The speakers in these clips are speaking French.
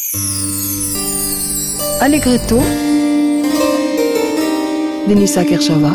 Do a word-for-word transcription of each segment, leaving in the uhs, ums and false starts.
Allegretto di Nissa Kershava.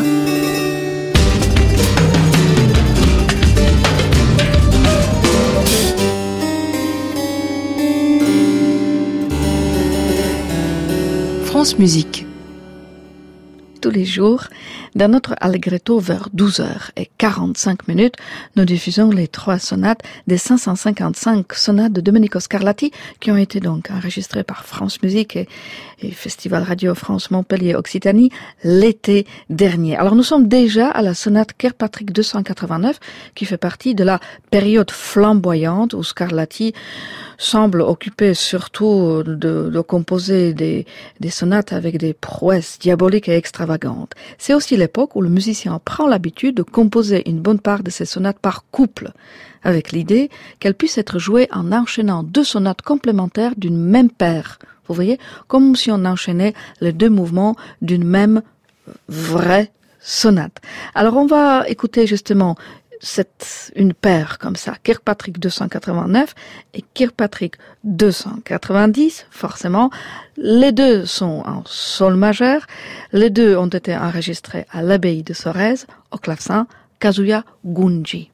France Musique. Tous les jours, dans notre Allegretto vers douze heures quarante-cinq minutes, nous diffusons les trois sonates des cinq cent cinquante-cinq sonates de Domenico Scarlatti qui ont été donc enregistrées par France Musique et, et Festival Radio France Montpellier Occitanie l'été dernier. Alors nous sommes déjà à la sonate Kirkpatrick deux cent quatre-vingt-neuf qui fait partie de la période flamboyante où Scarlatti semble occuper surtout de, de composer des, des sonates avec des prouesses diaboliques et extravagantes. C'est aussi l'époque où le musicien prend l'habitude de composer une bonne part de ses sonates par couple, avec l'idée qu'elles puissent être jouées en enchaînant deux sonates complémentaires d'une même paire. Vous voyez, comme si on enchaînait les deux mouvements d'une même vraie sonate. Alors on va écouter justement c'est une paire comme ça, Kirkpatrick deux cent quatre-vingt-neuf et Kirkpatrick deux cent quatre-vingt-dix, forcément. Les deux sont en sol majeur, les deux ont été enregistrés à l'abbaye de Sorèze, au clavecin Kazuya Gunji.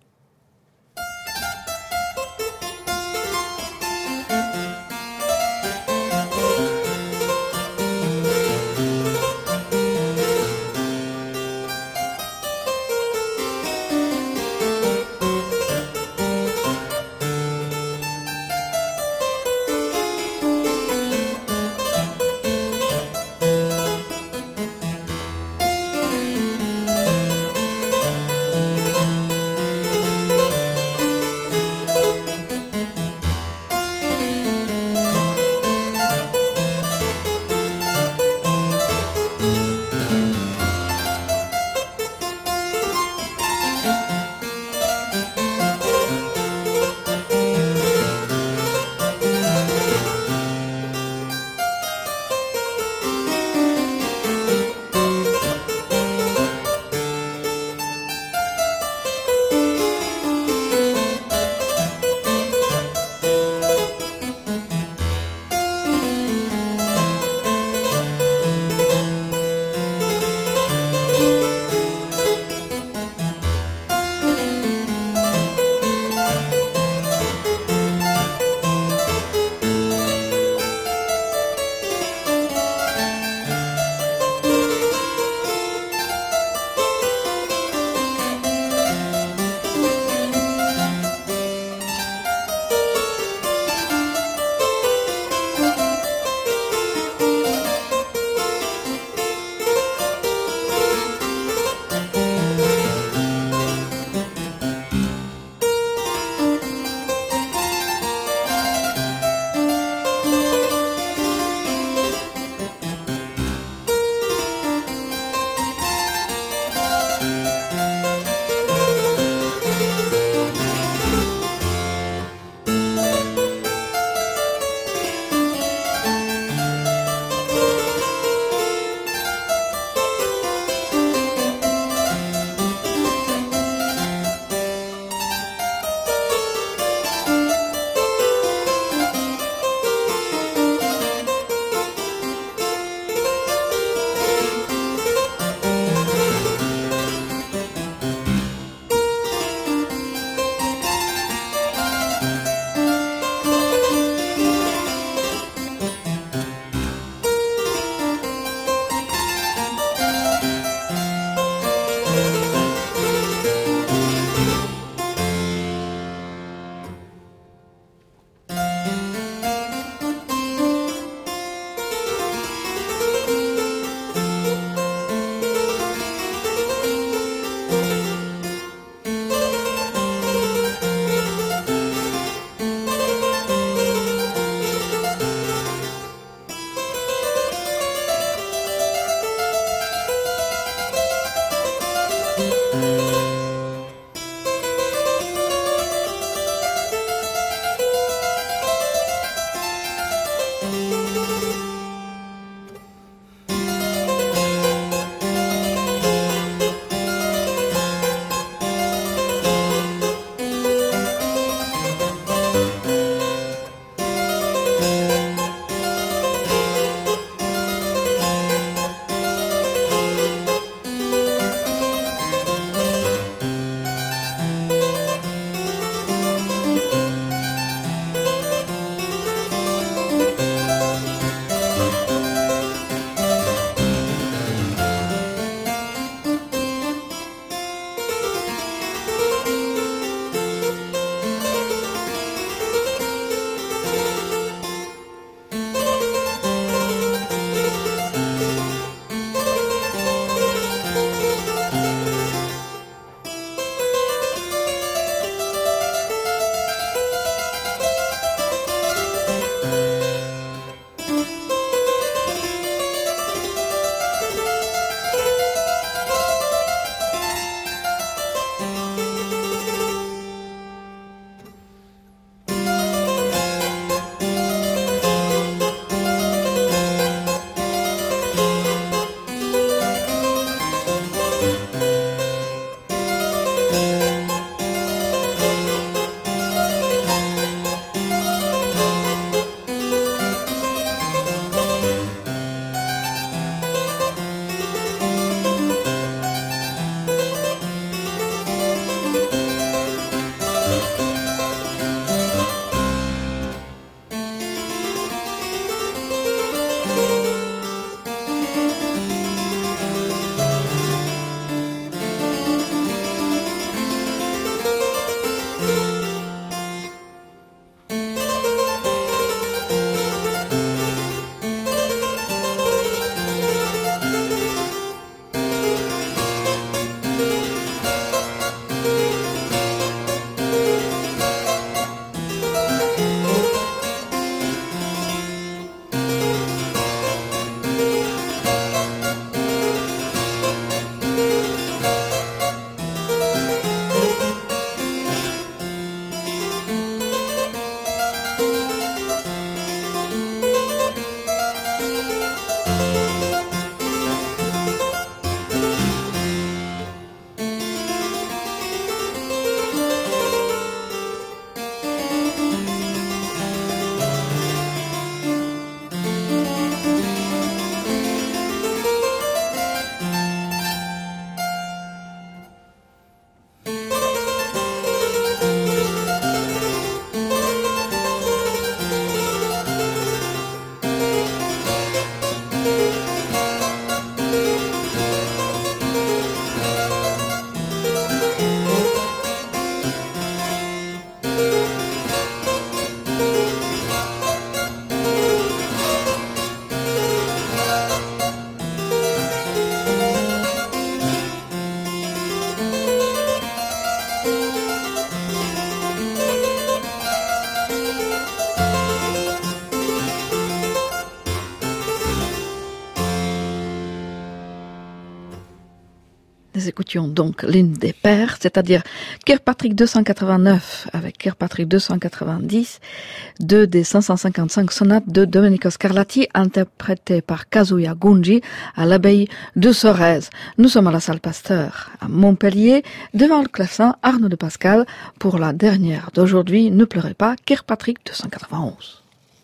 Nous écoutions donc l'hymne des pères, c'est-à-dire Kirkpatrick deux cent quatre-vingt-neuf avec Kirkpatrick deux cent quatre-vingt-dix, deux des cinq cent cinquante-cinq sonates de Domenico Scarlatti, interprétées par Kazuya Gunji à l'abbaye de Sorèze. Nous sommes à la salle Pasteur à Montpellier, devant le clavecin Arnaud de Pascal, pour la dernière d'aujourd'hui. Ne pleurez pas, Kirkpatrick deux cent quatre-vingt-onze.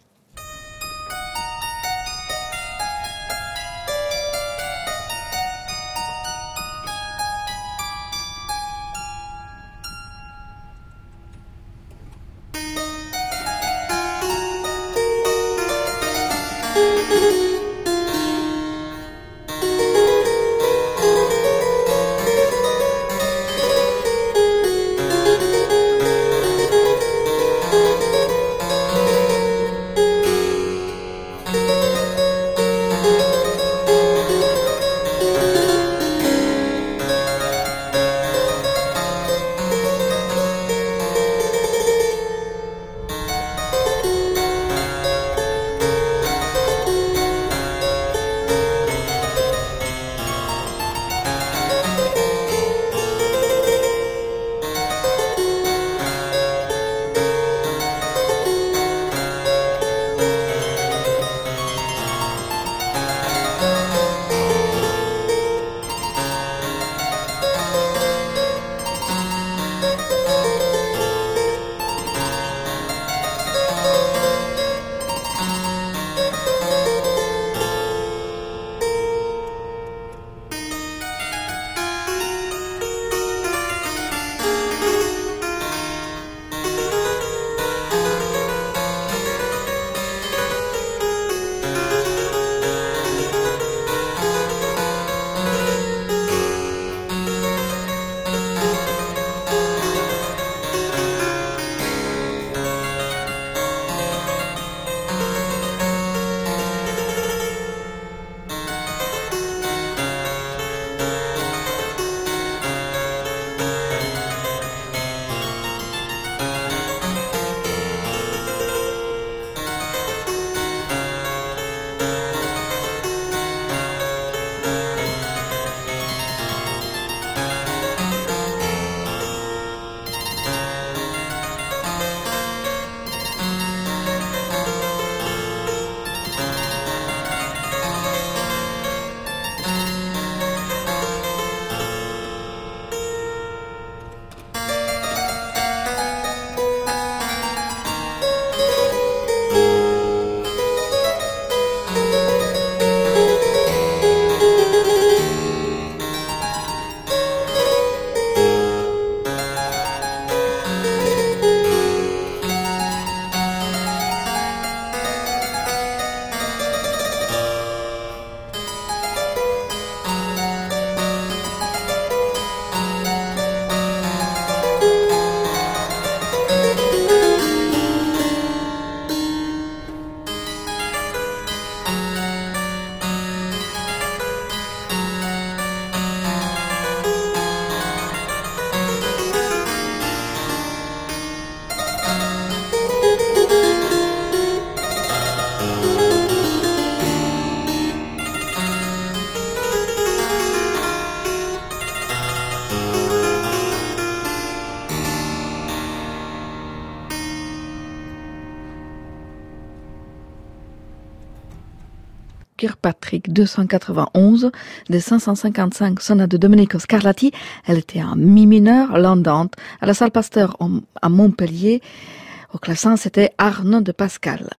Kirkpatrick deux cent quatre-vingt-onze des cinq cent cinquante-cinq sonates de Domenico Scarlatti. Elle était en mi mineur, l'andante, à la salle Pasteur à Montpellier. Au clavecin, c'était Arnaud de Pascal.